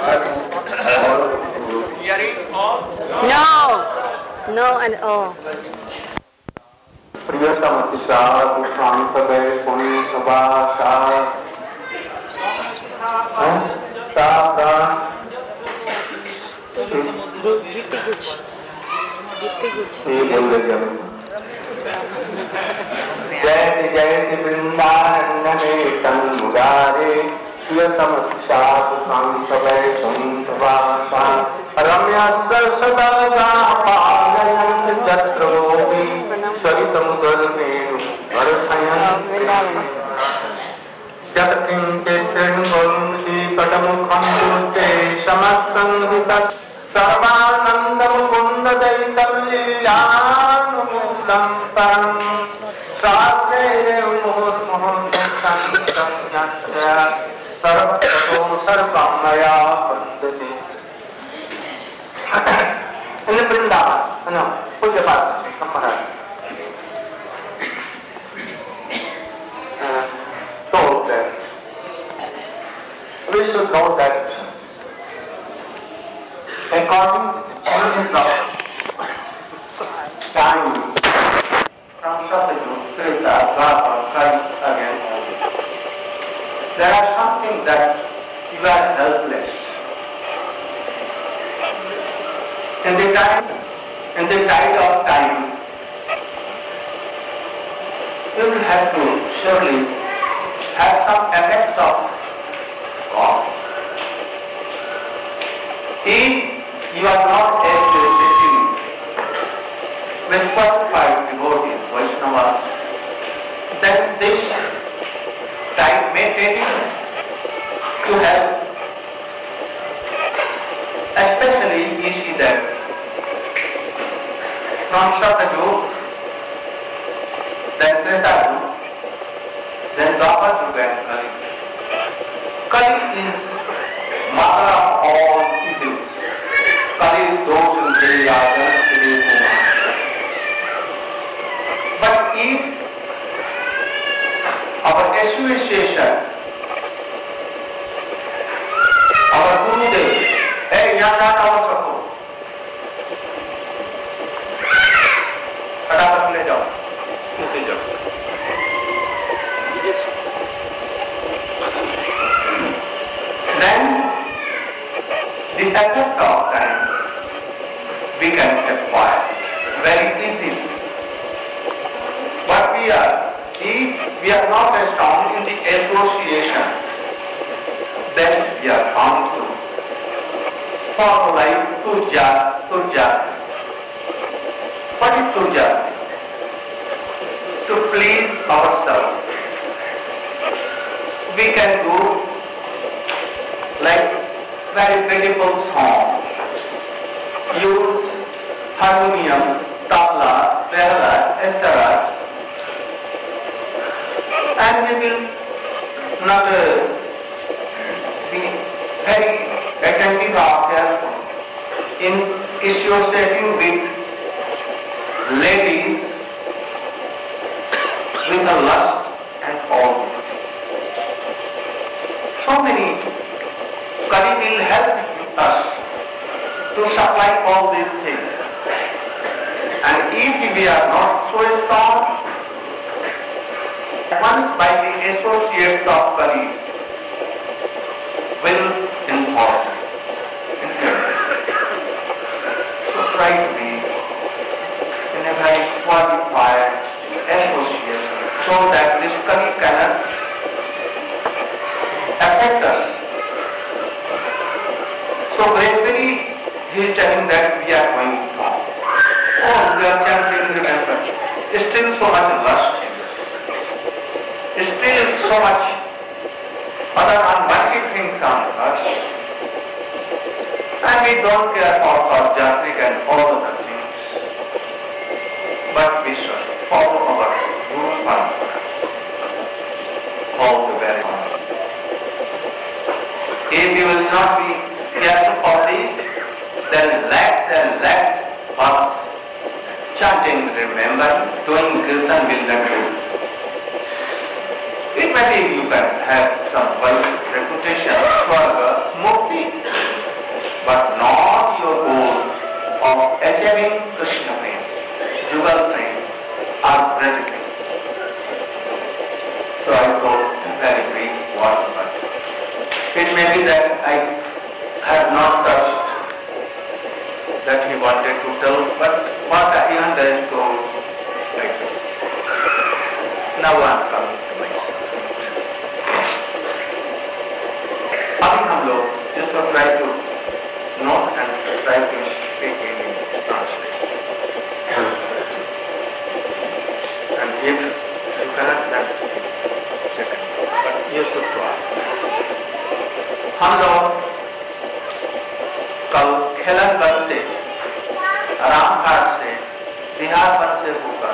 Hearing all? No, no and all. प्रियतमतिशा शांतवे पुण्य सभाषा ये बोल रहे हम जय जय वृंदारण्य तन्मुरारे प्रियतमतिशा शांतवे पुण्य सभाषा रम्या सदा पालयन् जत्रोऽपि सरितमुदर्पेणु वर्षयन् यत्किञ्चित् शृण्वन्ति कटमुखं तुष्टे समस्तङ्गितत् सर्वानन्दमुकुन्ददयितं लीलानुकूलं परं शास्त्रे मुहुर्मुहुर्मुहुः संज्ञस्य सर्वतो सर्वं मया वन्दते। In the Vrindavan, no, Pujapasa, Samaraj, told that we should know that according to the changes of time from Satyajug, Treta, Dwapar, Kali, again, there are something that you are helpless. In the tide of time, you will have to surely have some effects of God. If you are not associating with qualified devotees, Vaishnavas, then this tide may take you to help. Especially you see that from Satyajug, then Treta Yug, then Dwapar Yug and Kali. Kali is mother of all evils. Kali is those who say Kumar. But if our association, our Gurudev, hey, यहाँ जाना हो सबको, फटाफट ले जाओ, ले जाओ। Then the effect of time we can acquire very easily. But if we are not strong in the association, then we are bound to follow like turja. What is turja? To please ourselves. We can do like very beautiful songs, use harmonium, tabla, viola, etc. And we will not be very attentive ourselves in associating with ladies with a lust and all this. So many Kali will help us to supply all these things. And if we are not so strong, once by the associates of Kali will involve. So try to be in a very qualified association so that this Kali cannot affect us. So gradually he is telling that we are going wrong. Oh, we are chanting remembrance. Still so much lust. Still so much other unwanted things on us. And we don't care for Jatrik and all other things. But we should follow our Guru Parampara. All the very much. If we will not be careful for this, then lakhs and lakhs of chanting, remembering, doing kirtan will not do. It may be you can have some reputation, swarga, mukti, mean Krishna prem, Jugal prem, or Braj prem. So I told very brief what about it. It may be that I have not touched that he wanted to tell, but what I understood, like now I am coming to myself. अभी हम लोग जिसको try to note and try to speak in translation. And if you cannot, then second. But you should try. हम लोग कल खेलनगढ़ से, रामघाट से, बिहारपुर से होकर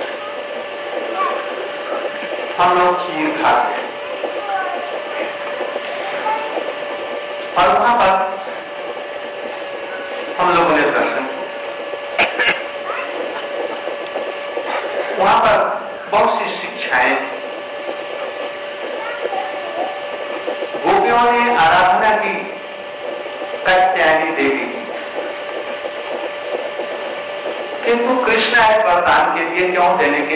हम लोग चीर घाट गए और वहां पर हम लोगों ने दर्शन किया। वहां पर बहुत सी शिक्षाएं, गोपियों ने आराधना की कात्यायनी देवी की, किंतु कृष्ण आए वरदान के लिए, क्यों देने के?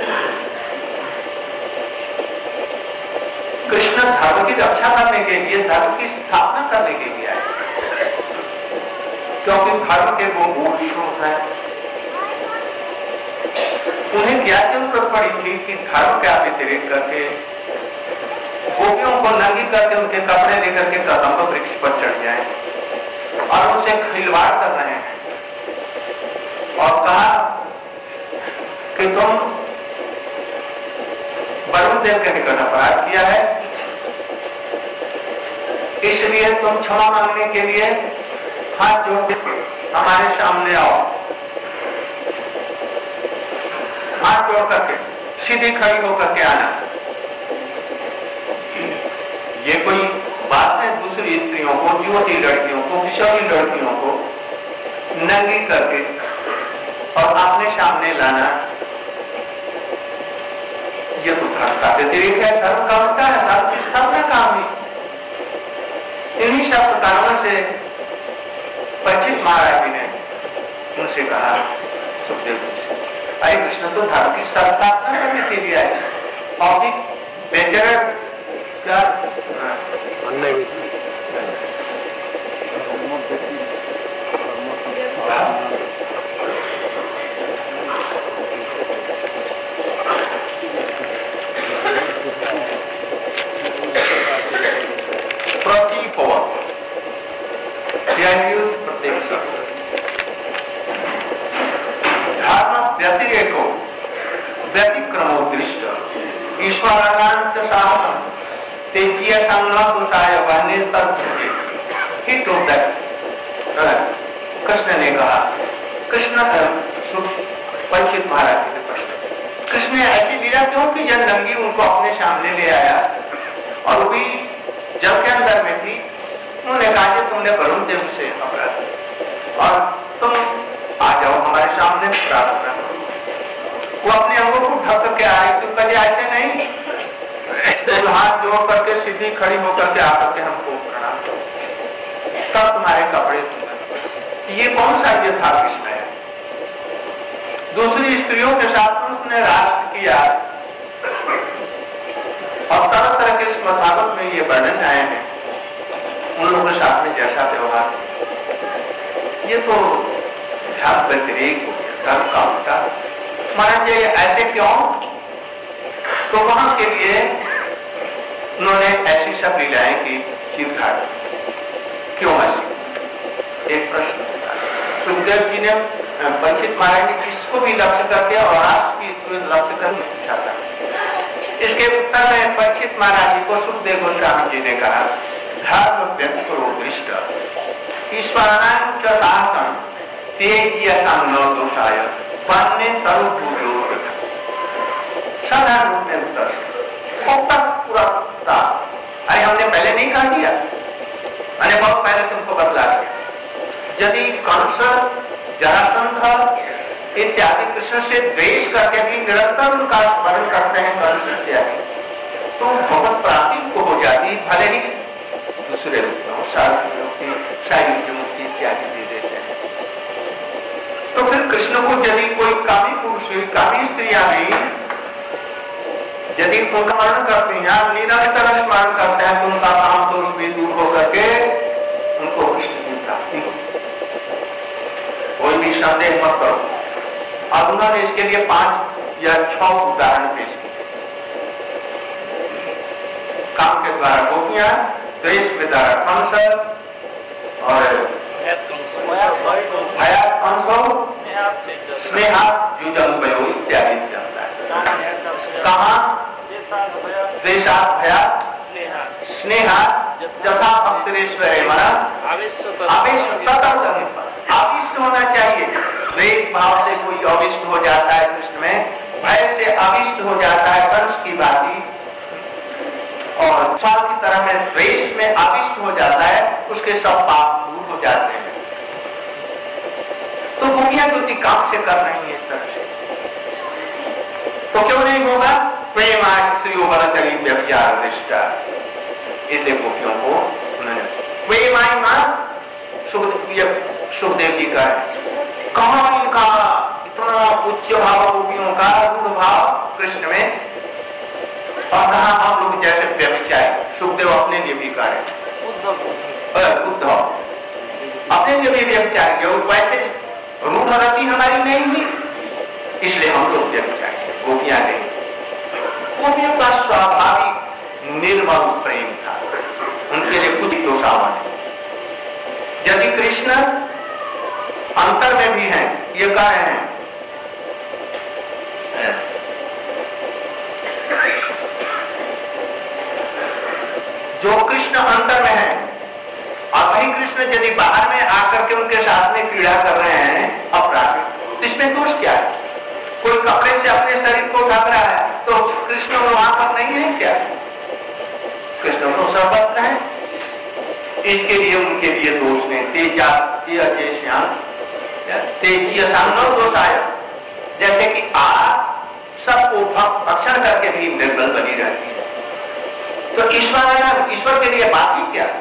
कृष्ण धर्म की रक्षा करने के लिए, धर्म की स्थापना करने के लिए आए, क्योंकि धर्म के वो मूल स्रोत है। उन्हें क्या जरूरत पड़ी थी कि धर्म का व्यतिरेक करके, गोपियों को नंगी करके, उनके कपड़े लेकर के कदम्ब वृक्ष पर चढ़ जाए और उनसे खिलवाड़ कर रहे हैं और कहा कि तुम वरुण देव के निकट अपराध किया है, इसलिए तुम क्षमा मांगने के लिए हाथ जोड़ हमारे सामने आओ। हाथ जोड़ करके सीधी खड़ी होकर के आना। ये कोई बात है दूसरी स्त्रियों को, युवती लड़कियों को, किशोरी लड़कियों को नंगी करके और अपने सामने लाना? ये तो धर्म का व्यतिरेक है, धर्म का उल्टा है, धर्म की स्थापना काम है। इन्हीं सब कारणों से परीक्षित महाराज जी ने उनसे कहा, सुखदेव जी से, अरे कृष्ण तो धर्म की स्थापना करने के लिए आए और भी बेचारा क्या धर्म व्यतिरेको व्यतिक्रमो दृष्ट ईश्वरानांच साहसम तेजीय संगोषाय बहने सर्वभूते। ही टोल्ड दैट, कृष्ण ने कहा, कृष्ण परीक्षित महाराज जी के प्रश्न, कृष्ण ने ऐसी लीला क्यों की जब नंगी उनको अपने सामने ले आया और भी जल के अंदर में थी? उन्होंने कहा कि तुमने वरुण देव से अपराध और तुम आ जाओ हमारे सामने प्रार्थना करो। वो अपने अंगों को ढक करके आए, तो कभी ऐसे नहीं, तो हाथ जोड़ करके सीधी खड़ी होकर के आकर के हमको प्रणाम करो, तब तुम्हारे कपड़े धुलना। ये कौन सा ये था कृष्ण है? दूसरी स्त्रियों के साथ उसने राष्ट्र किया और तरह तरह के भागवत में ये वर्णन आए हैं उन लोगों के साथ में जैसा व्यवहार, ये तो ध्यान व्यतिरेक हो गया, धर्म का उल्टा। महाराज जी ऐसे क्यों? तो वहां के लिए उन्होंने ऐसी सब लीलाएं की चीरघाट। क्यों ऐसी? एक प्रश्न सुखदेव जी ने परीक्षित महाराज जी इसको भी लक्ष्य करके और राष्ट्र की लक्ष्य करके पूछा था। इसके उत्तर में परीक्षित महाराज जी को सुखदेव गोस्वामी जी ने कहा, धर्म व्यतिकरो दृष्ट ईश्वरानांच साहसम तेजीय संगोषाय बहने सर्वभूतो। साधारण रूप में उत्तर पूरा था। अरे हमने पहले नहीं कहा दिया, मैंने बहुत पहले तुमको बतला दिया। यदि कंस, जरासंध इत्यादि कृष्ण से द्वेष करके भी निरंतर उनका स्मरण करते हैं कंस इत्यादि, तो बहुत प्राप्ति को हो जाती, भले ही दूसरे रूप में शारीरिक मुक्ति इत्यादि दे देते हैं। कृष्ण को यदि कोई कामी पुरुष, कामी स्त्रियां भी यदि उनका स्मरण करते हैं, निरंतर स्मरण करते हैं, तो उनका काम दोष भी दूर होकर के उनको कृष्ण की प्राप्ति हो। कोई भी संदेह मत करो। अब उन्होंने इसके लिए 5 या 6 उदाहरण पेश किए। काम के द्वारा गोपियां, द्वेष के द्वारा कंस और भयात कंसो, स्नेहा युजंबयो इत्यादि चलता है। कहाँ द्वेषात् भयात् स्नेहा जथा भक्तिरेश्वरे मना आविष्ट होना चाहिए। द्वेष भाव से कोई अविष्ट हो जाता है कृष्ण में, भय से अविष्ट हो जाता है कंस की बाती, और साल की तरह में द्वेष में आविष्ट हो जाता है, उसके सब पाप दूर हो जाते हैं। तो गोपियां जो काम से कर रही है इस तरह से, तो क्यों नहीं होगा? प्रेमाश्रियोवरचरी व्यभिचार दृष्टा, इसलिए गोपियों को उन्होंने प्रेमाई मां सुखदेव जी का है। कहां इनका इतना उच्च भाव गोपियों का, रूढ़ भाव कृष्ण में, और कहा हम लोग जैसे व्यभिचारी। सुखदेव अपने लिए भी कार्य उद्धव अपने लिए भी व्यभिचारी, वैसे रूढ़ रति हमारी नहीं हुई, इसलिए हम लोग व्यभिचारी, गोपियां नहीं। गोपियों का स्वाभाविक निर्मल प्रेम था, उनके लिए कुछ दोषावन है। यदि कृष्ण अंतर में भी हैं, ये कह रहे हैं जो कृष्ण अंतर में है, और वही कृष्ण यदि बाहर में आकर के उनके साथ में क्रीड़ा कर रहे हैं अपराध, इसमें दोष क्या है? कोई कपड़े से अपने शरीर को ढक रहा है, तो कृष्ण वहां पर नहीं है क्या? कृष्ण तो सर्वत्र है, इसके लिए उनके लिए दोष नहीं। तेजी असांगो दोष आया, जैसे कि आग सबको भक्षण करके भी निर्बल बनी रहती है, तो ईश्वर के लिए बात ही क्या?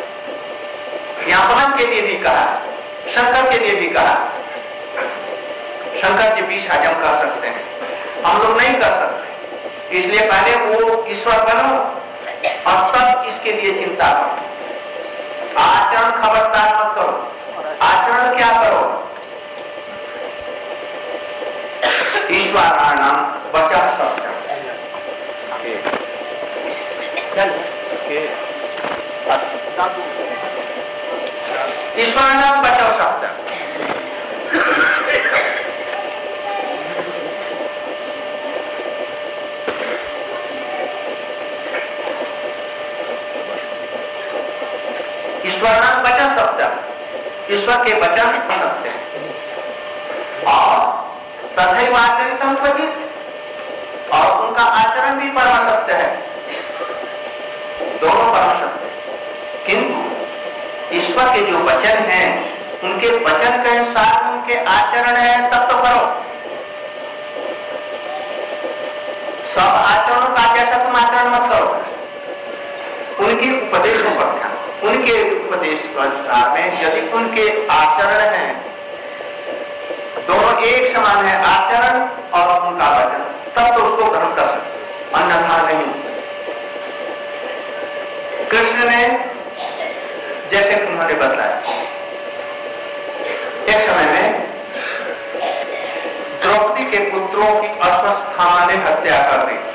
यहाँ के लिए भी कहा, शंकर के लिए भी कहा। शंकर जी विष हजम कर सकते हैं, हम लोग नहीं कर सकते, इसलिए पहले वो ईश्वर बनो और तब इसके लिए चिंता करो। आचरण खबरदार मत करो। आचरण क्या करो? ईश्वराणाम वचः सत्यम, ईश्वराणाम वचः सत्यम। ईश्वर नाम वचन सत्य, ईश्वर के वचन सत्य है, और तथैव आचरितम क्वचित्, और उनका आचरण भी परम सत्य है, दोनों परम सत्य है। किंतु ईश्वर के जो वचन हैं, उनके वचन के अनुसार उनके आचरण है, तब तो करो। सब आचरणों का जैसा तुम आचरण मत करो, उनके उपदेशों पर ध्यान। उनके उपदेश के अनुसार में यदि उनके आचरण हैं, दोनों एक समान है, आचरण और उनका वचन, तब तो उसको ग्रहण कर सकते, अन्यथा नहीं। कृष्ण ने जैसे उन्होंने बताया, एक समय में द्रौपदी के पुत्रों की अश्वस्थामा ने हत्या कर दी,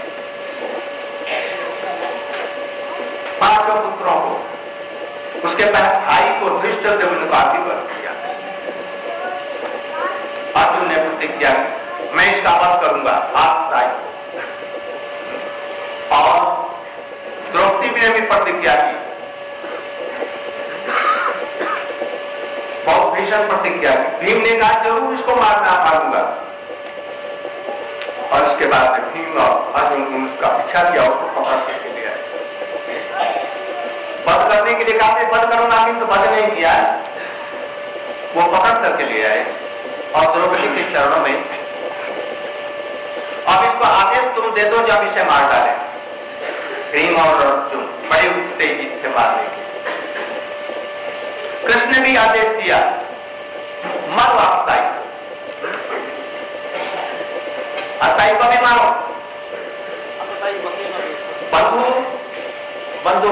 5 पुत्रों को। उसके बाद भाई को धृष्टद्युम्न को अधिपति किया। अर्जुन ने प्रतिज्ञा की, मैं इसका वध करूंगा, आप राय। और द्रौपदी ने भी प्रतिज्ञा की, बहुत भीषण प्रतिज्ञा की। भीम ने कहा जरूर इसको मारूंगा, और इसके बाद भीम और अर्जुन ने उसका पीछा किया, उसको पकड़ के लिए बध करने के लिए कहा, बध करो ना, तो बध नहीं किया, वो पकड़ करके ले आए और द्रौपदी के चरणों में, अब इसको आदेश तुम दे दो जब इसे मार डाले। भीम और अर्जुन बड़े तेजी से मारने के। कृष्ण ने भी आदेश दिया, मर वापस आतताई को भी मारो, बंधु बंधु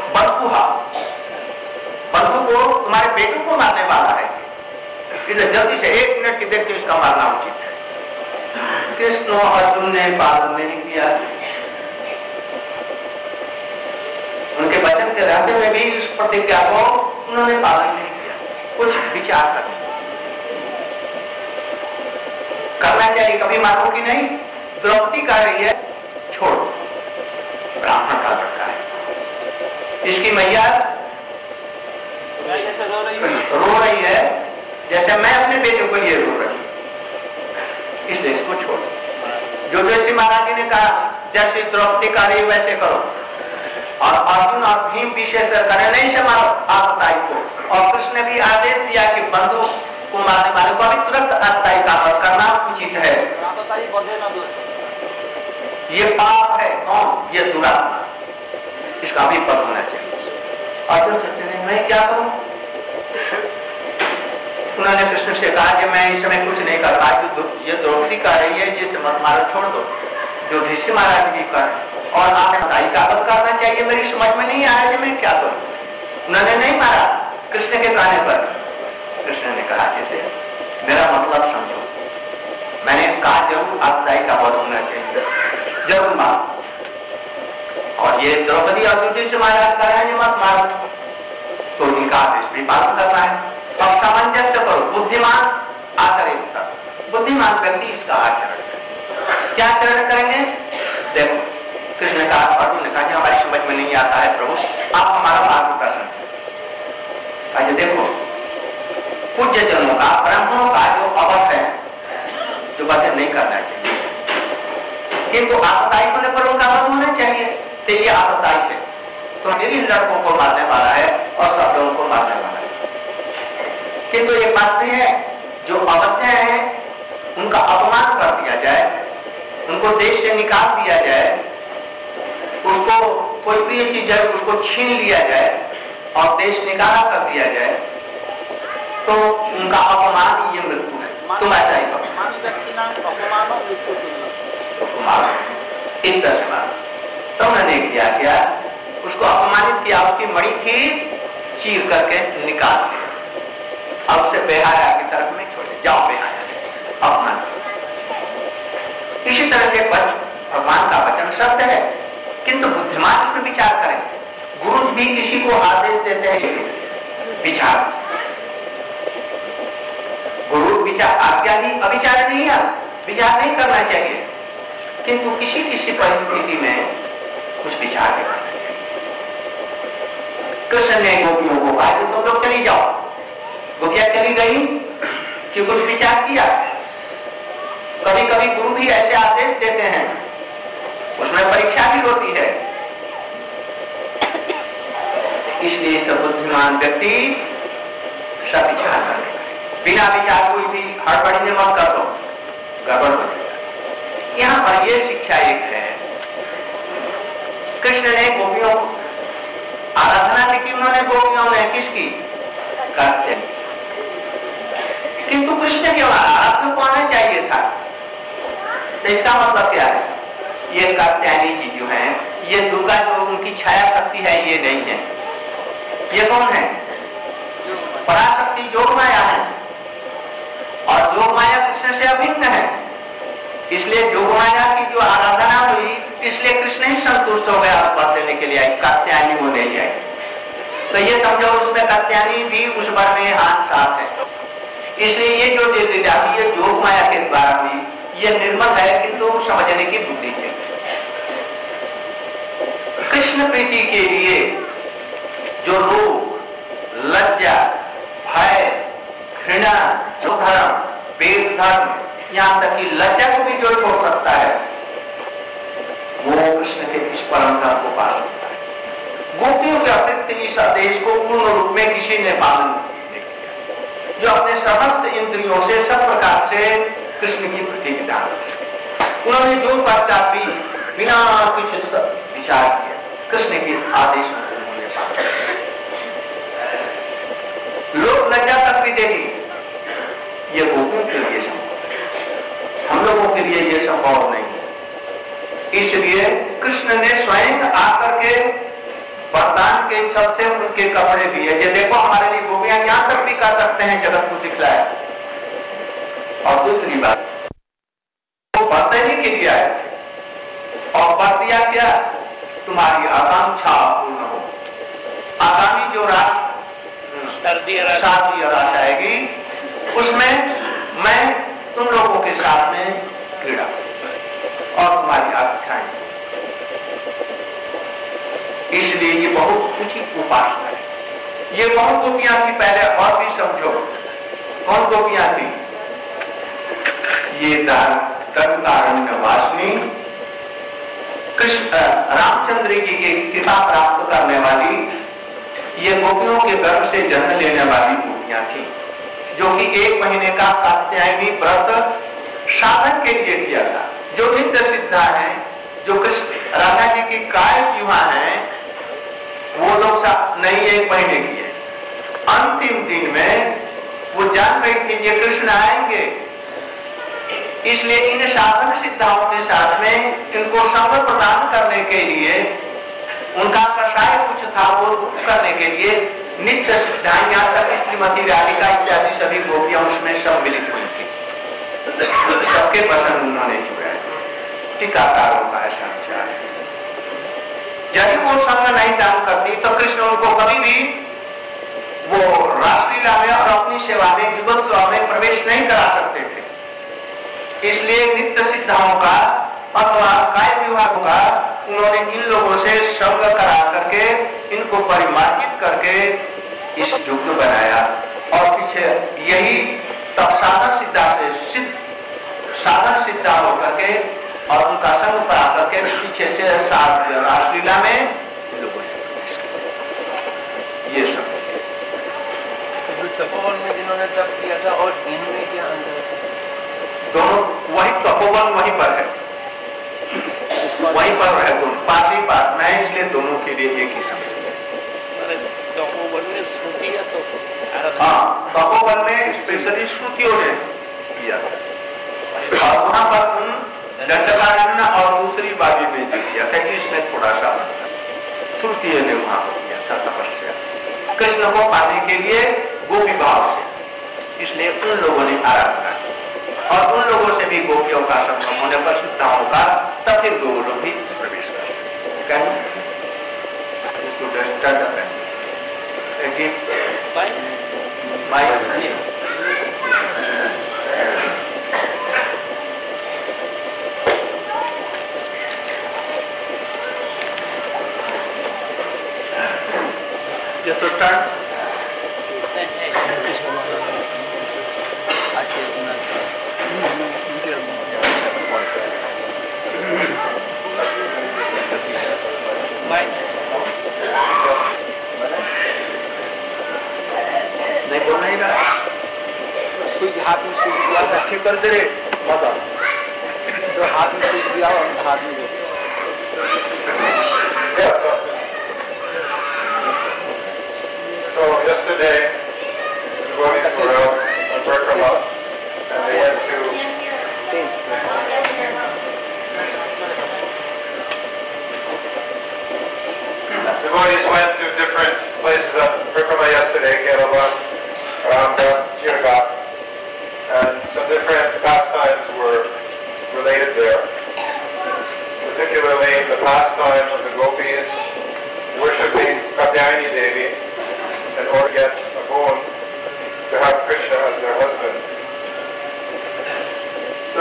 बंधु को तुम्हारे बेटों को मारने वाला है, इधर जल्दी से 1 मिनट की देर इसका मारना उचित है। कृष्ण अर्जुन ने पालन नहीं किया, उनके वचन के रहते हुए भी इस प्रतिज्ञा को उन्होंने पालन नहीं किया। कुछ विचार करना चाहिए, कभी मानो कि नहीं। द्रौपदी कह रही है छोड़ो, ब्राह्मण का लड़का है, इसकी मैया रो रही है जैसे मैं अपने बेटे को लिए रो रही, इसलिए इसको छोड़ो। जो श्री महाराज जी ने कहा जैसे द्रौपदी का रही वैसे करो, और अर्जुन और भीम विशेष करें नहीं से मारो आतताई को। और कृष्ण ने भी आदेश दिया कि बंधु को मारने वाले को अभी तुरंत आतताई का वध करना उचित है। ये पाप है, कौन? ये दुरात्मा, इसका भी पद होना चाहिए। अर्जुन सोचते नहीं मैं क्या करूं? उन्होंने कृष्ण से कहा कि मैं इस समय कुछ नहीं कर रहा, ये द्रौपदी कह रही है जिसे मत मारो, छोड़ दो, जो ऋषि महाराज भी कर, और आपने आतताई का वध करना चाहिए। मेरी समझ में नहीं आया कि मैं क्या करूं। उन्होंने नहीं मारा कृष्ण के कहने पर। कृष्ण ने कहा जैसे मेरा मतलब समझो, मैंने कहा जरूर आतताई का वध होना चाहिए, जरूर मारो। और ये द्रौपदी और युधिष्ठिर महाराज कह रहे हैं मत मारो, तो उनका आदेश भी पालन करना है। अब सामंजस्य करो, बुद्धिमान आचरण, बुद्धिमान व्यक्ति इसका आचरण करें। क्या आचरण करेंगे? देखो कृष्ण ने कहा, अर्जुन ने कहा हमारी समझ में नहीं आता है प्रभु, आप हमारा मार्गदर्शन करें। देखो पूज्य जनों का, ब्राह्मणों का जो अवध है, जो वचन नहीं करना चाहिए, किंतु आतताई होने पर उनका वध होना चाहिए। तो ये आतताई है, तो मेरी लड़कों को मारने वाला है और सब लोगों को मारने वाला है। किंतु ये बात नहीं है, जो अवज्ञा है उनका अपमान कर दिया जाए, उनको देश से निकाल दिया जाए, उसको कोई प्रिय चीज है उसको छीन लिया जाए और देश निकाला कर दिया जाए, तो उनका अपमान ये मृत्यु है। तुम ऐसा ही करो, इस तरह से मारो। तो उन्होंने क्या उसको अपमानित किया, उसकी मणि थी चीर करके निकाल दिया। अब उसे बेहाया की तरफ में छोड़े, जाओ बेहाया, अपमान। इसी तरह से भगवान का वचन सत्य है, किंतु बुद्धिमान इसमें विचार करें। गुरु भी किसी को आदेश देते हैं विचार, गुरु विचार आज्ञा ही अविचार नहीं है, विचार नहीं करना चाहिए, किंतु किसी किसी परिस्थिति में कुछ विचार भी करना चाहिए। कृष्ण ने गोपियों को कहा कि तुम लोग चली जाओ, गोपियां चली गई कि कुछ विचार किया। कभी कभी गुरु भी ऐसे आदेश देते हैं, उसमें परीक्षा भी होती है। इसलिए सब बुद्धिमान व्यक्ति सब विचार करते, बिना विचार कोई भी हड़बड़ी में मत कर दो, गड़बड़ हो जाएगा। यहां पर यह शिक्षा एक है, कृष्ण ने गोपियों आराधना की, उन्होंने गोपियों ने किसकी? कात्यायनी। किंतु कृष्ण के आराधना को आना चाहिए था। तो इसका मतलब क्या है? ये कात्यायनी जी जो है, ये दुर्गा जो उनकी छाया शक्ति है, ये नहीं है। ये कौन है? पराशक्ति जोग माया है, और जोग माया कृष्ण से अभिन्न है। इसलिए जोग माया की जो आराधना हुई, इसलिए कृष्ण ही संतुष्ट हो गया उपवास लेने के लिए आई, कात्यायनी वो नहीं आई। तो ये समझो उसमें कात्यायनी भी उस बार में हाथ साफ है। इसलिए ये जो लीला हुई है जोग माया के द्वारा हुई, ये निर्मल है, किंतु समझने की बुद्धि चाहिए। कृष्ण प्रीति के लिए जो रोग, लज्जा, भय, घृणा, धर्म, वेद धर्म, यहां तक कि लज्जा को भी जो छोड़ सकता है, वो कृष्ण के इस परंपरा को पालन करता है। गोपियों के अतिरिक्त इस आदेश को पूर्ण रूप में किसी ने पालन नहीं किया, जो अपने समस्त इंद्रियों से सब प्रकार से कृष्ण की प्रति विधान, उन्होंने जो पश्चात भी बिना कुछ विचार किया कृष्ण के आदेश को उन्होंने पालन। लोग लज्जा तक भी देगी, ये गोपियों के लिए संभव, हम लोगों के लिए ये संभव नहीं। इसलिए कृष्ण ने स्वयं आकर के वरदान के छल से उनके कपड़े दिए। ये देखो हमारे लिए गोपियां यहां तक भी कर सकते हैं, जगत को दिखलाया। और दूसरी बात, वो वर देने के लिए आए थे और वर दिया क्या? तुम्हारी आकांक्षा पूर्ण हो। आगामी जो शारदीय रास आएगी उसमें मैं तुम लोगों के साथ में क्रीड़ा और तुम्हारी आकांक्षाएं। इसलिए ये बहुत ऊंची उपासना है। ये कौन गोपियां थी पहले और भी समझो। कौन गोपियां थी? ये दंतारण्य वासिनी कृष्ण रामचंद्र जी की कृपा प्राप्त करने वाली, ये गोपियों के गर्भ से जन्म लेने वाली गोपियां थी, जो कि 1 महीने का कात्यायनी व्रत साधन के लिए किया था। जो नित्य सिद्धा है, जो कृष्ण राधा जी की काय युवा है, वो लोग नहीं 1 महीने किए। अंतिम दिन में वो जान गई थी ये कृष्ण आएंगे, इसलिए इन साधन सिद्धाओं के साथ में इनको संग प्रदान करने के लिए, उनका कषाय कुछ था वो करने के लिए नित्य सिद्धाएं, यहाँ तक श्रीमती राधिका इत्यादि सभी गोपियां उसमें सम्मिलित हुई थी। सबके पसंद उन्होंने चुरा। टीकाकारों का ऐसा विचार है। यदि वो संग नहीं दान करती तो कृष्ण उनको कभी भी वो रासलीला में और अपनी सेवा में, युगल सेवा में प्रवेश नहीं करा सकते थे। इसलिए नित्य सिद्धाओं का अथवा काय विभागों का उन्होंने इन लोगों से संग करा करके इनको परिमार्जित करके इस युग बनाया। और पीछे यही तब साधन सिद्धा से साधन सिद्धा होकर के और उनका संग करा करके पीछे से रासलीला में लोगों ने ये सब तपोवन में जिन्होंने तप किया था और इनमें क्या अंतर है? दोनों वही तपोवन वहीं पर है, वहीं पर है, दोनों पास ही पास में, इसलिए दोनों के लिए एक ही समय। तपोवन में श्रुति है तो हाँ, तपोवन में स्पेशली श्रुतियों ने किया और वहां पर दंडकारण्य और दूसरी बाजी में जो किया था, इसमें थोड़ा सा श्रुतियों ने वहां किया था तपस्या कृष्ण को पाने के लिए गोपी भाव से। इसलिए उन लोगों ने आराधना की और उन लोगों से भी गोपियों का संगम होने पर सिद्धाओं का, तब फिर दो लोग भी प्रवेश कर सकते हाथ में सूझ दिया ठीक कर दे तो हाथ में सूझ दिया और हाथ में So yesterday, the devotees were out on Burkama and they went to devotees went to different places on Burkama yesterday, Kerala, Ramda, Jirga, and some different pastimes were related there. Particularly the pastime of the gopis worshipping Katyayani Devi in order to get a boon to have Krishna as their husband. So,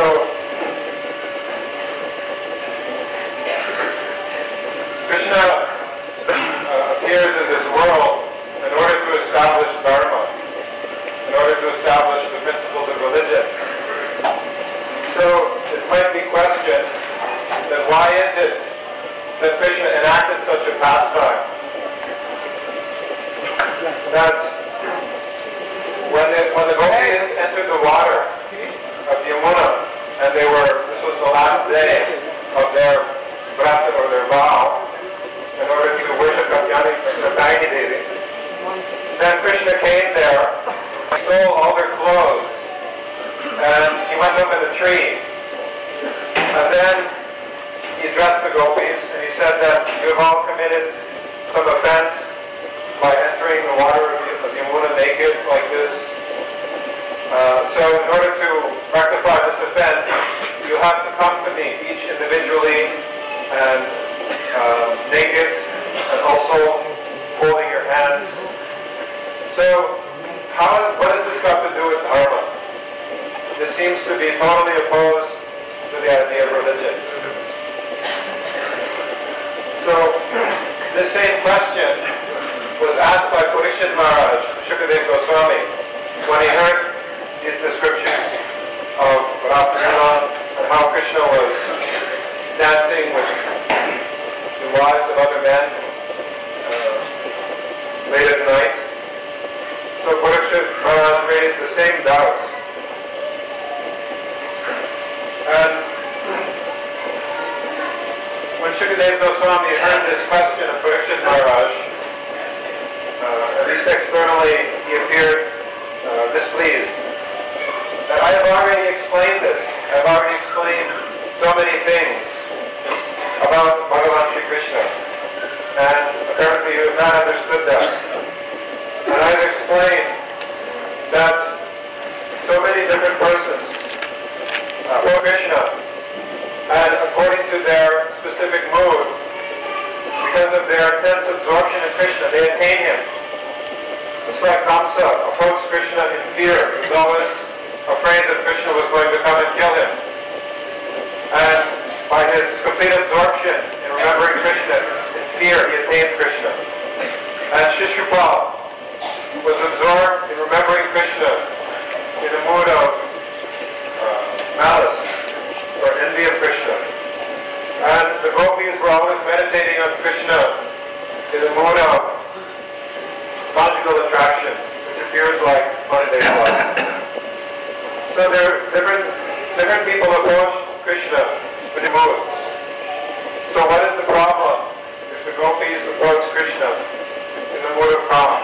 Krishna appears in this world in order to establish Dharma, in order to establish the principles of religion. So, it might be questioned that why is it that Krishna enacted such a pastime? That when the gopis entered the water of Yamuna, and this was the last day of their vrata or their vow, in order to worship Katyayani Devi, then Krishna came there, stole all their clothes, and he went up in a tree, and then he he addressed the gopis and he said that you have all committed some offense by entering the water of the Yamuna naked like this. So in order to rectify this offense, you have to come to me, each individually and naked, and also holding your hands. So what has this got to do with dharma? This seems to be totally opposed to the idea of religion. So this same question was asked by Parikshit Maharaj, Shukadeva Goswami, when he heard these descriptions of Radharani and how Krishna was dancing with the wives of other men late at night. So Parikshit Maharaj raised the same doubts. And when Shukadeva Goswami heard this question of Parikshit Maharaj, at least externally he appeared displeased. And I have already explained this. I've already explained so many things about Bhagavan Shri Krishna. And apparently you have not understood that. And I've explained that so many different persons for Krishna, and according to their specific mood, because of their intense absorption in Krishna, they attain him. It's like Kamsa approached Krishna in fear. He was always afraid that Krishna was going to come and kill him. And by his complete absorption in remembering Krishna, in fear, he attained Krishna. And Shishupal was absorbed in remembering Krishna in a mood of malice or envy of Krishna. And the gopis were always meditating on Krishna in a mood of conjugal attraction, which appears like Monday love. So there are different people approach Krishna with moods. So what is the problem if the gopis approach Krishna in the mood of calm?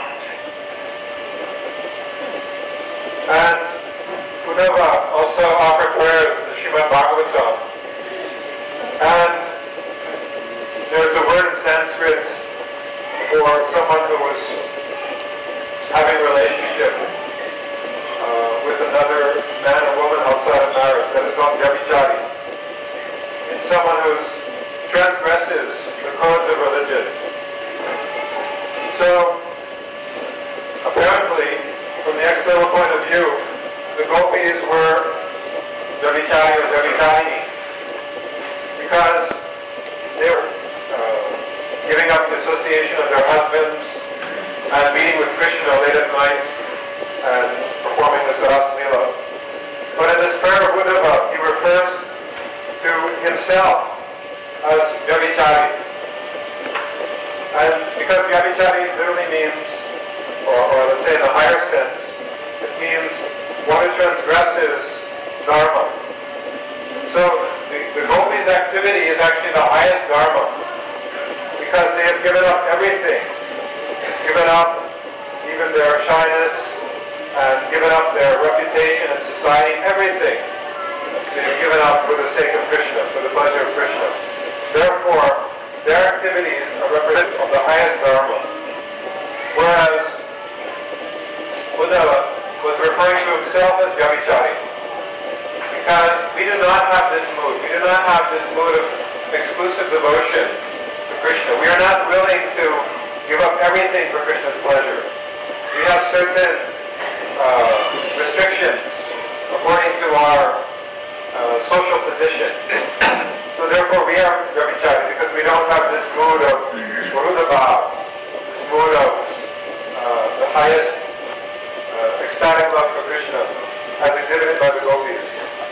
And Uddhava also offered prayers in the Srimad Bhagavatam. And there's a word in Sanskrit for someone who was having a relationship with another man or woman outside of marriage. That is called Vyabhichari. It's someone who transgresses the codes of religion. So, apparently, from the external point of view, the gopis were Vyabhichari or Vyabhicharini because they were giving up the association of their husbands and meeting with Krishna late at night and performing the Saras Leela. But in this prayer of Uddhava, he refers to himself as Vyabhichari. And because Vyabhichari literally means, or let's say in a higher sense, it means one who transgresses dharma. So the gopis' activity is actually the highest dharma because they have given up everything. Given up even their shyness and given up their reputation in society, everything. So you've given up for the sake of Krishna, for the pleasure of Krishna. Therefore, their activities are representative of the highest dharma. Whereas Uddhava was referring to himself as Vyabhichari. Because we do not have this mood. We do not have this mood of exclusive devotion to Krishna. We are not willing to give up everything for Krishna's pleasure. We have certain restrictions according to our social position. So therefore we are Vyabhichari because we don't have this mood of Varudabhav, this mood of the highest ecstatic love for Krishna as exhibited by the gopis.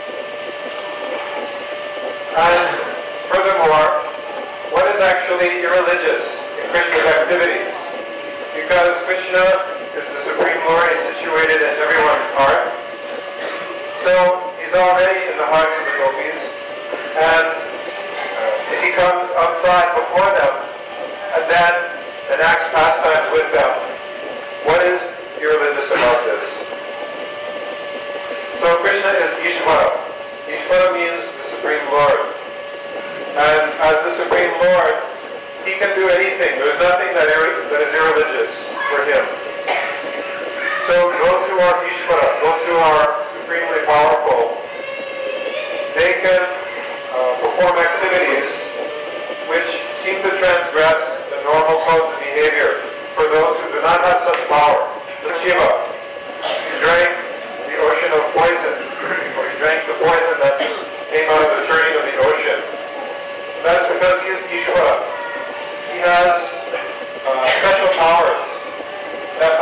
And furthermore, what is actually irreligious in Krishna's activities? Because Krishna is the Supreme Lord, is situated in everyone's heart. So he's already in the hearts of the gopis. And if he comes outside before them and then enacts pastimes with them, what is irreligious about this? So Krishna is Ishvara. Ishvara means the Supreme Lord. And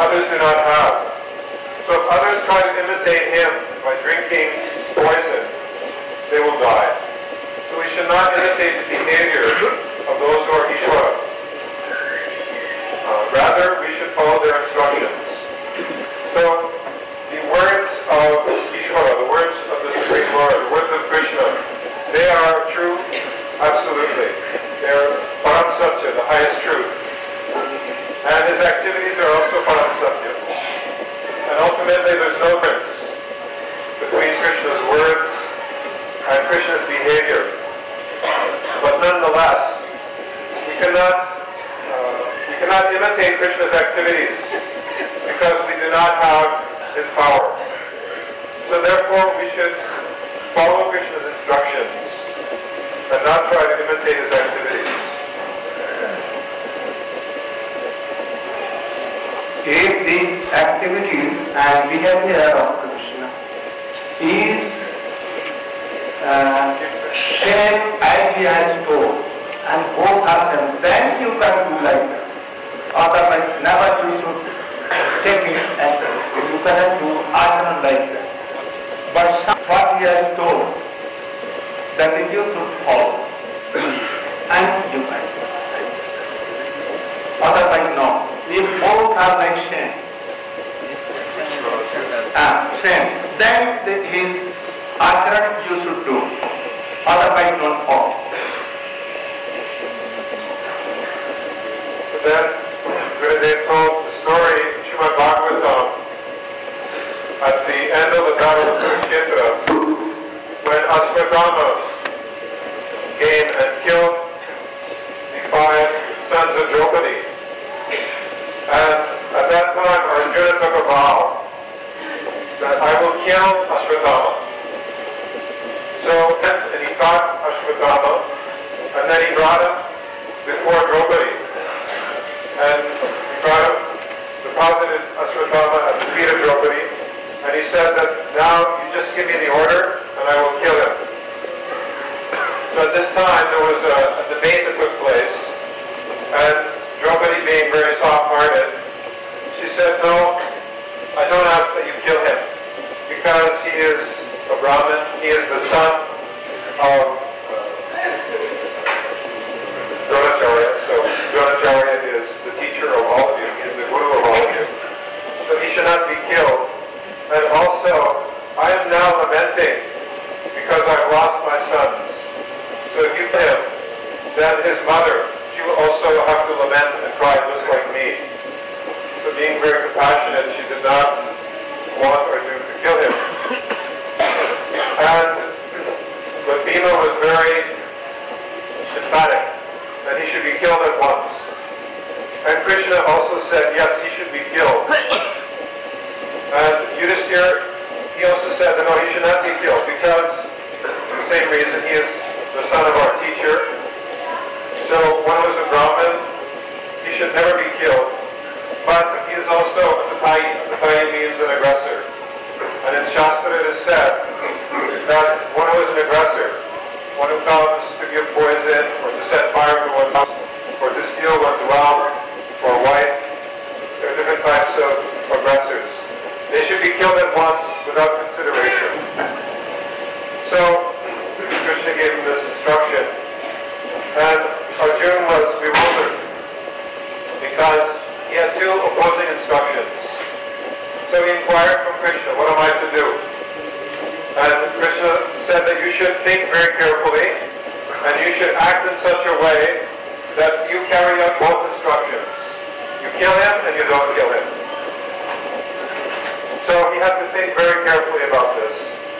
others do not have. So if others try to imitate him by drinking poison, they will die. So we should not imitate the behavior of those who are Ishvara. Rather, we should follow their instructions. So the words of Ishvara, the words of the Supreme Lord, the words of Krishna, they are true, absolutely. They are Param Satya, the highest truth. And his activities are also Param Satya. And ultimately there's no difference between Krishna's words and Krishna's behavior. But nonetheless, we cannot imitate Krishna's activities because we do not have his power. So therefore we should follow Krishna's instructions and not try to imitate his activities. If the activities and behavior of Krishna is same as he has told, and both are same, then you can do like that. Otherwise, never you should take it as you cannot do asana like that. But what he has told, that you should follow, and you can do. Otherwise, no. If both are like same, then his asana you should do. Otherwise, don't follow. So then, they told the story in Srimad Bhagavatam at the end of the Battle of Kurukshetra, when Ashwatthama came and killed the 5 sons of Draupadi. And at that time, Arjuna took a vow that I will kill Ashwatthama. So, and he caught Ashwatthama, and then he brought him before Draupadi. And he brought him, deposited Ashwatthama at the feet of Draupadi, and he said that now you just give me the order, and I will kill him. So at this time, there was a debate that took place, and Draupadi, being very soft-hearted, she said, no, I don't ask that you kill him, because he is a Brahmin, he is the son of Dronacharya, so Dronacharya is the teacher of all of you, he is the guru of all of you, so he should not be killed. And also, I am now lamenting because I've lost my sons. So if you kill him, then his mother, she will also have to lament and cry just like me. So being very compassionate, she did not want or do to kill him. But Bhima was very emphatic that he should be killed at once. And Krishna also said, yes, he should be killed. And Yudhishthira, he also said that no, he should not be killed because, for the same reason, he is the son of our teacher. So when he was a Brahmin, he should never be killed. But he is also a Tatai. A Tatai means an aggressor. And in Shastra it is said that one who is an aggressor, one who comes to give poison or to set fire to one's house or to steal one's wealth or wife, there are different types of aggressors. They should be killed at once without consideration. So Krishna gave him this instruction. And Arjuna was bewildered because he had 2 opposing instructions. So he inquired from Krishna, what am I to do? And Krishna said that you should think very carefully and you should act in such a way that you carry out both instructions. You kill him and you don't kill him. So he had to think very carefully about this.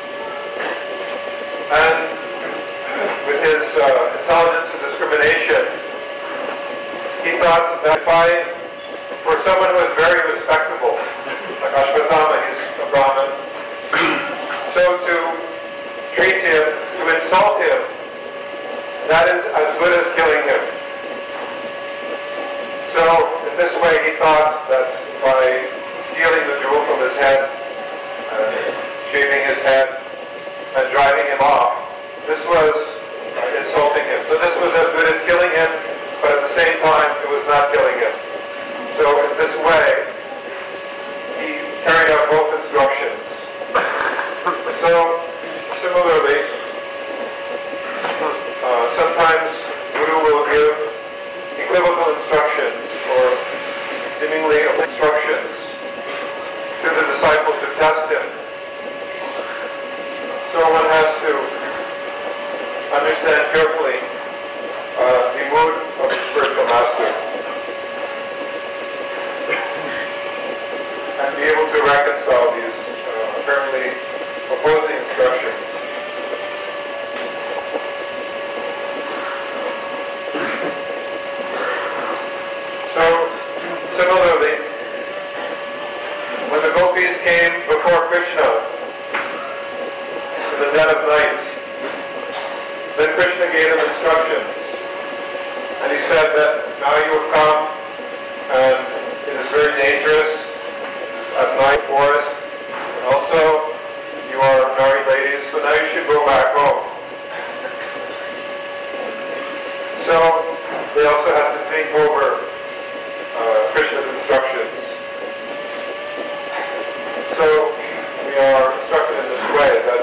And with his intelligence and discrimination, he thought that for someone who is very respectable, like Ashwatthama, he's a Brahmin, so to treat him, to insult him, that is as good as killing him. So in this way he thought that by stealing the jewel from his head, shaving his head, and driving him off, this was insulting him. So this was as good as killing him, but at the same time it was not killing him. So in this way, and be able to reconcile these apparently opposing instructions. So, similarly, when the gopis came before Krishna in the dead of night, then Krishna gave them instructions. And he said that now you have come and it is very dangerous at night forest. And also you are married ladies, so now you should go back home. So they also had to think over Krishna's instructions. So we are instructed in this way that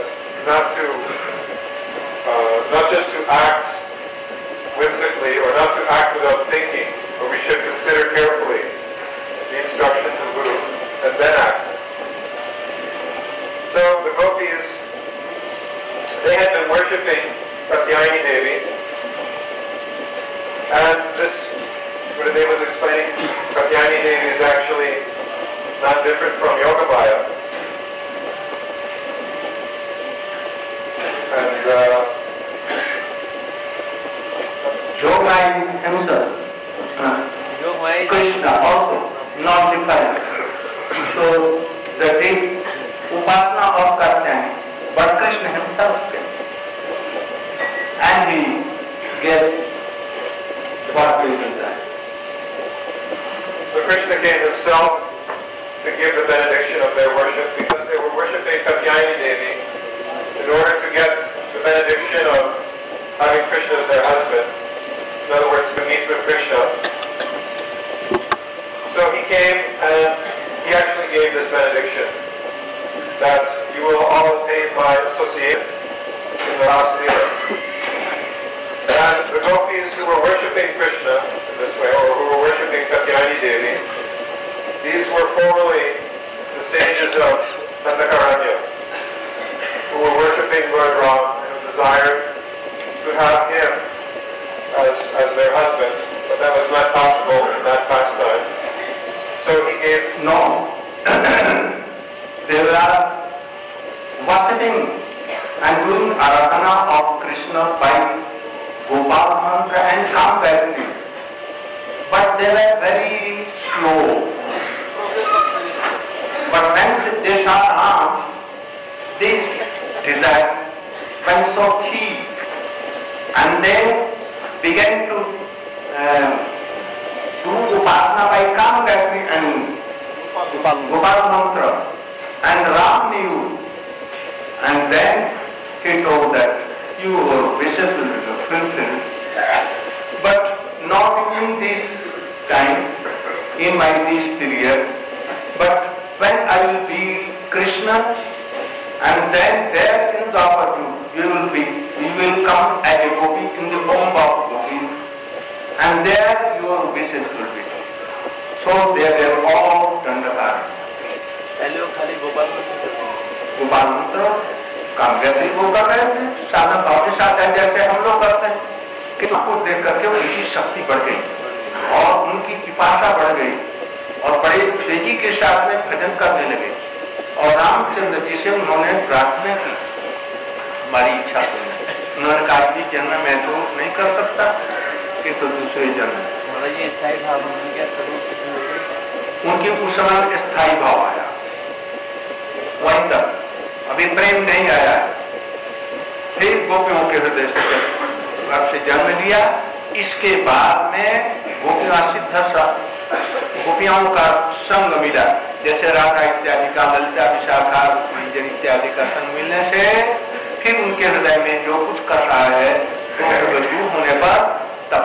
not just to act whimsically or not to act without thinking, but we should consider carefully the instructions of Guru and then act. So the gopis, they had been worshipping Katyayani Devi, and this, Gurudev was explaining, Katyayani Devi is actually not different from Yogabaya. And Yoga is himself. Krishna also, not different. So that is Upasana of Katyayani, but Krishna himself came. And he gave what we desire. So Krishna came himself to give the benediction of their worship because they were worshipping Katyayani Devi in order to get the benediction of having Krishna as their husband. In other words, to meet with Krishna. So he came and he actually gave this benediction that you will all attain by association in the last year. And the gopis who were worshipping Krishna in this way, or who were worshipping Katyayani Devi, these were formerly the sages of Dandakaranya, who were worshipping Lord Ram and who desired to have him as their husband, but that was not possible in that pastime. So he gave... No. They were worshipping and doing aradhana of Krishna by Gopal mantra and Kam-Gayatri. But they were very slow. But when they saw Ram, this desire went so deep, and they began to do Upasana by Kam-Gayatri and Gopal mantra. And Ram knew, and then he told that your wishes will be fulfilled. But not in this time, in this period, but when I will be Krishna, and then there in Dwapar you will come as a gopi in the form of gopis, and there your wishes will be done. So they were all Dandakari. Gopal मंत्र कामयाबी वो कर रहे थे, साधन भाव के साथ जैसे हम लोग करते हैं, कि उनको देख करके उनकी शक्ति बढ़ गई और उनकी पिपासा बढ़ गई और बड़े तेजी के साथ में भजन करने लगे। और रामचंद्र जी से उन्होंने प्रार्थना की, हमारी इच्छा पूर्ण। उन्होंने कहा कि जन्म मैं तो नहीं कर सकता, कि तो दूसरे जन्म। ये स्थायी भाव उनके उस समय स्थायी भाव आया, वहीं तक अभी प्रेम नहीं आया। फिर गोपियों के हृदय से से जन्म लिया। इसके बाद में गोपियां सिद्ध गोपियाओं का संग मिला, जैसे राधा इत्यादि का, ललिता विशाखा मंजरी इत्यादि का संग मिलने से फिर उनके हृदय में जो कुछ कर रहा है तो दूर होने पर तब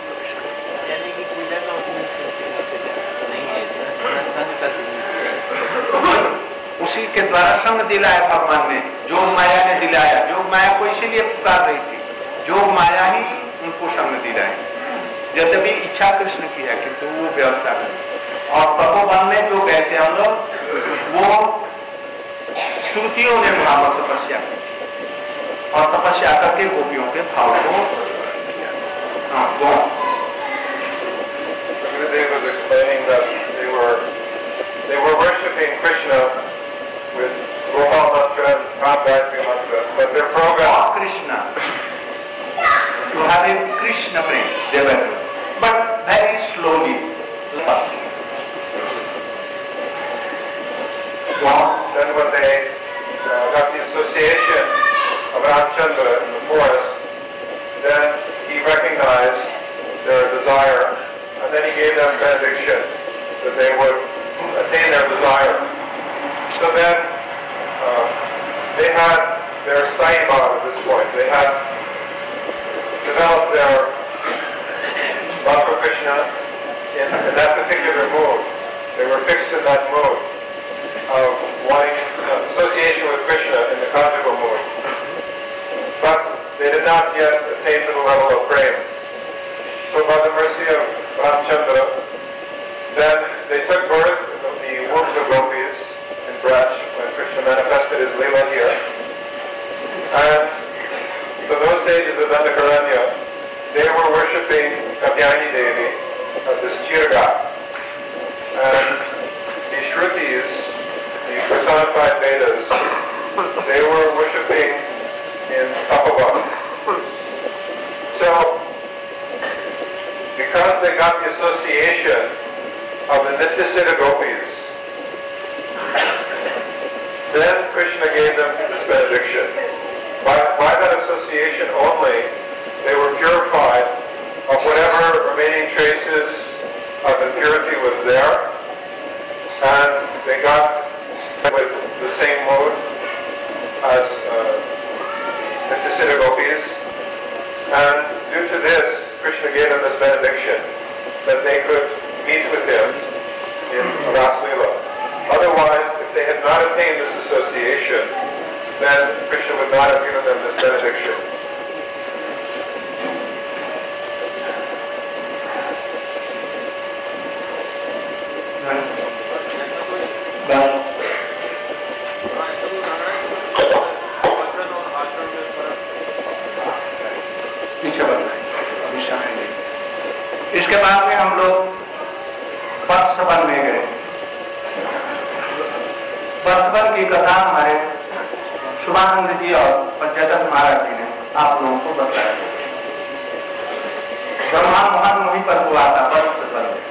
उसी के द्वारा संग दिलाया भगवान ने, जोग माया ने दिलाया। जोग माया को इसीलिए पुकार रही थी, जोग माया ही उनको संग दिलाए। यद्यपि इच्छा कृष्ण की है किंतु वो व्यवस्था कर। और तपोवन में जो गए थे हम लोग, वो श्रुतियों ने वहां पर तपस्या की और तपस्या करके गोपियों के भाव को Gurudev was explaining that they were worshipping Then when they got the association of Ramchandra in the forest, then he recognized their desire, and then he gave them benediction that they would attain their desire. So then they had their Saibhava at this point. They had developed their love for Krishna in that particular mood. They were fixed in that mood of wanting association with Krishna in the conjugal mood. But they did not yet attain to the level of prema. So by the mercy of Ramchandra, then they took birth in the wombs of gopis in Braj when Krishna manifested his Leela here. And so those stages of Dandakaranya, they were worshipping Katyayani Devi of this Chirga. And the Shrutis, the personified Vedas, they were worshipping in Tapavan. So, because they got the association of the Nityasiddha gopis, then Krishna gave them this benediction. By that association only, they were purified of whatever remaining traces of impurity was there, and they got with the same mood as Nityasiddha gopis, and due to this, Krishna gave them this benediction that they could meet with him in Ras Leela. Otherwise, if they had not attained this association, then Krishna would not have given them this benediction. इसके बाद में हम लोग वत्सवन में गए। वत्सवन की कथा हमारे शुभानंद जी और पंचायत महाराज जी ने आप लोगों को बताया। ब्रह्मा मोहन वहीं पर हुआ था वत्सवन में।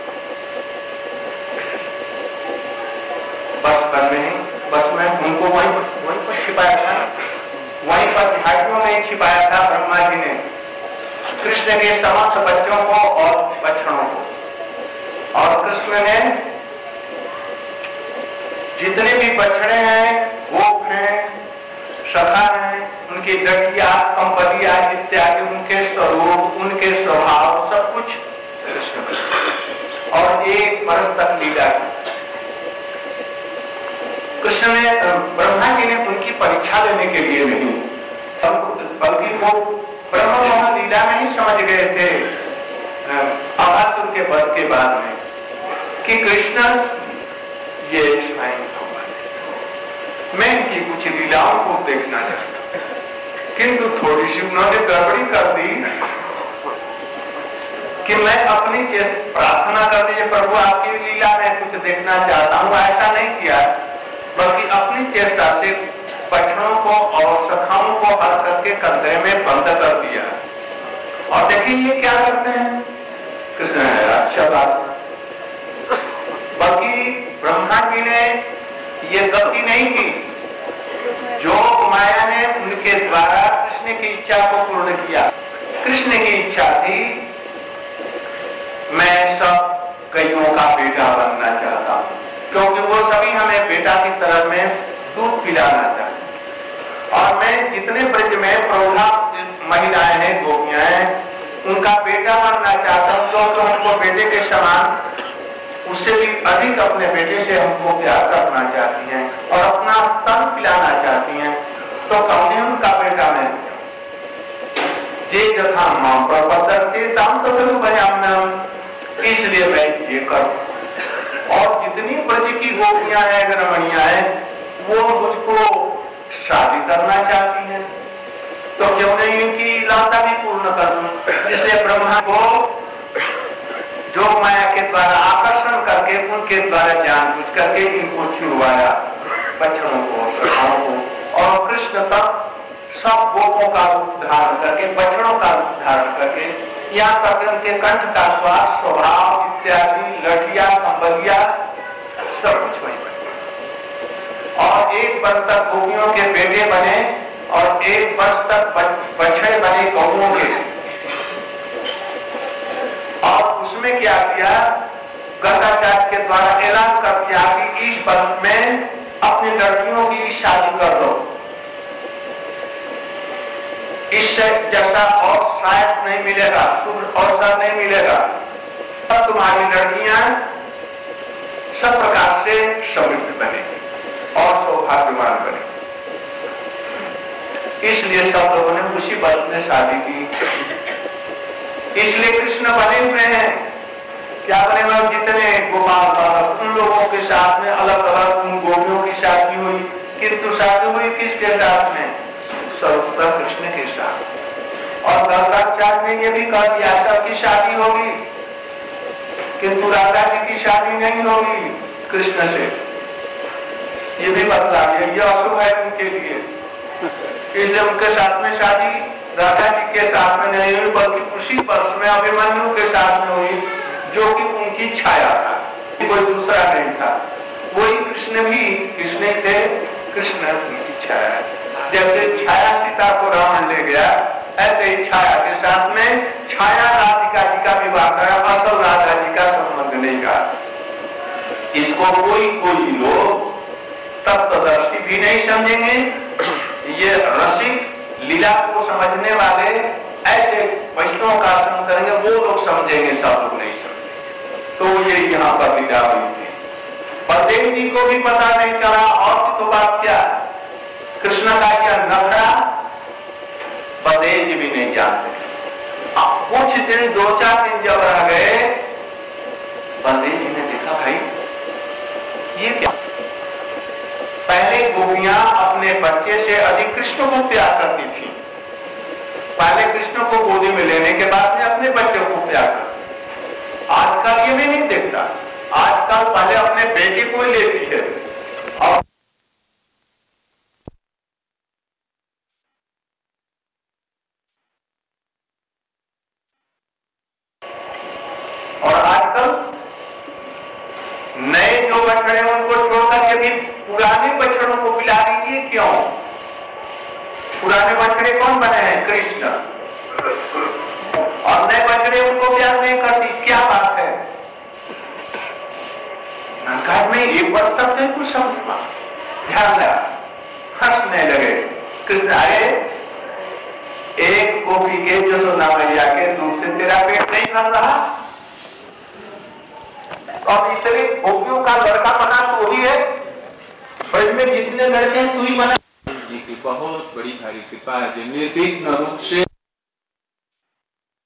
बस में उनको वहीं पर छिपाया था, वहीं पर झाड़ियों में छिपाया था ब्रह्मा जी ने कृष्ण के समस्त बच्चों को और बछड़ों को। और कृष्ण ने जितने भी बछड़े हैं, गोप हैं, सखा हैं, उनकी गठिया, कंबलिया इत्यादि, उनके स्वरूप, उनके स्वभाव, सब कुछ कृष्ण और एक वर्ष तक लीला की। कृष्ण ने ब्रह्मा जी ने उनकी परीक्षा लेने के लिए नहीं, बल्कि वो ब्रह्म मोहन लीला में ही समझ गए थे अभासुर के वध के बाद में कि कृष्ण ये स्वयं भगवान है। मैं इनकी कुछ लीलाओं को देखना चाहता, किंतु थोड़ी सी उन्होंने गड़बड़ी कर दी कि मैं अपनी प्रार्थना कर दीजिए प्रभु आपकी लीला में कुछ देखना चाहता हूँ, ऐसा नहीं किया, बल्कि अपनी चेष्टा से बछड़ों को और सखाओं को हर करके कंधे में बंद कर दिया। और देखिए ये क्या करते हैं कृष्ण, अच्छा बात। बल्कि ब्रह्मा जी ने ये गलती नहीं की, जो माया ने उनके द्वारा कृष्ण की इच्छा को पूर्ण किया। कृष्ण की इच्छा थी मैं सब गैयों का बेटा बनना चाहता हूँ, क्योंकि वो सभी हमें बेटा की तरह में दूध पिलाना चाहते। और मैं जितने ब्रज में प्रौढ़ा महिलाएं हैं, गोपियां हैं, उनका बेटा बनना चाहता हूँ, क्योंकि उनको बेटे के समान, उससे भी अधिक अपने बेटे से हमको प्यार करना चाहती हैं और अपना स्तन पिलाना चाहती हैं। तो कौन उनका बेटा मैं जे जथा मां प्रपदते ताम तदनु भयाम्यहम्, इसलिए मैं ये करूं। और जितनी ब्रज की गोपियां हैं, रमणियां हैं, वो मुझको शादी करना चाहती हैं, तो क्यों नहीं इनकी लालसा भी पूर्ण कर दूं। इसलिए ब्रह्मा को जो माया के द्वारा आकर्षण करके उनके द्वारा जानबूझ करके इनको छुड़वाया, बच्चों को, सखाओं को। और कृष्ण तक सब गोपों का रूप धारण करके, बछड़ों का रूप धारण करके, यहाँ तक उनके कंठ का स्वाद, स्वभाव इत्यादि, लठिया, कंबलिया, सब कुछ वही। वर्ष तक गोपियों के बेटे बने और 1 वर्ष तक बछड़े बने गौओं के। और उसमें क्या किया, गर्गाचार्य के द्वारा ऐलान कर दिया कि इस वर्ष में अपनी लड़कियों की शादी कर दो, इससे जैसा और शायद नहीं मिलेगा, शुभ अवसर नहीं मिलेगा। तब तुम्हारी लड़कियां सब प्रकार से समृद्ध बनेगी और सौभाग्यवान बनेगी। इसलिए सब लोगों ने उसी वर्ष में शादी की। इसलिए कृष्ण बने हुए हैं, क्या बने हुए, जितने गोपाल बालक उन लोगों के साथ में अलग अलग उन गोपियों की शादी हुई, किंतु शादी हुई किसके साथ में, सर्वत्र कृष्ण के साथ। और गर्गाचार्य ने ये भी कह दिया सबकी शादी होगी, किंतु राधा जी की शादी नहीं होगी कृष्ण से, ये भी बतला दिया, ये अशुभ है उनके लिए। इसलिए उनके साथ में शादी राधा जी के साथ में नहीं हुई, बल्कि उसी वर्ष में अभिमन्यु के साथ में हुई, जो कि उनकी छाया था, कोई दूसरा नहीं था। वही कृष्ण भी कृष्ण थे, कृष्ण उनकी छाया है। जैसे छाया सीता को रावण ले गया, ऐसे ही छाया के साथ में छाया राधिका जी का विवाह करा, असल राधा जी का संबंध नहीं का। इसको कोई लोग तत्वदर्शी भी नहीं समझेंगे, ये रसिक लीला को समझने वाले ऐसे वैष्णव का संग करेंगे, वो लोग समझेंगे, सब लोग नहीं समझेंगे। तो ये यहाँ पर लीला हुई थी। बलदेव जी को भी पता नहीं चला। और तो बात क्या, कृष्ण का यह नखरा बलदेव जी भी नहीं जानते। कुछ दिन 2-4 दिन जब रह गए, बलदेव जी ने देखा भाई ये क्या, पहले गोपियां अपने बच्चे से अधिक कृष्ण को प्यार करती थी। पहले कृष्ण को गोदी में लेने के बाद में अपने बच्चे को प्यार करती। आजकल ये भी नहीं देखता, आजकल पहले अपने बेटे को ही लेती है। और आजकल नए जो बछड़े उनको छोड़कर के भी पुराने बछड़ों को पिला दीजिए। क्यों? पुराने बछड़े कौन बने हैं? कृष्ण। और नए बछड़े उनको प्यार नहीं करती, क्या बात है? घर में एक वर्ष तक नहीं कुछ समझना, ध्यान लगा, हंसने लगे। कृष्ण आए, एक गोपी के यशोदा मैया के दूध से तेरा पेट नहीं भर रहा, और इतने गोपियों का लड़का बना तो ही है, ब्रज में जितने लड़के हैं तू ही बना। जी की बहुत बड़ी भारी कृपा है, निर्विघ्न रूप से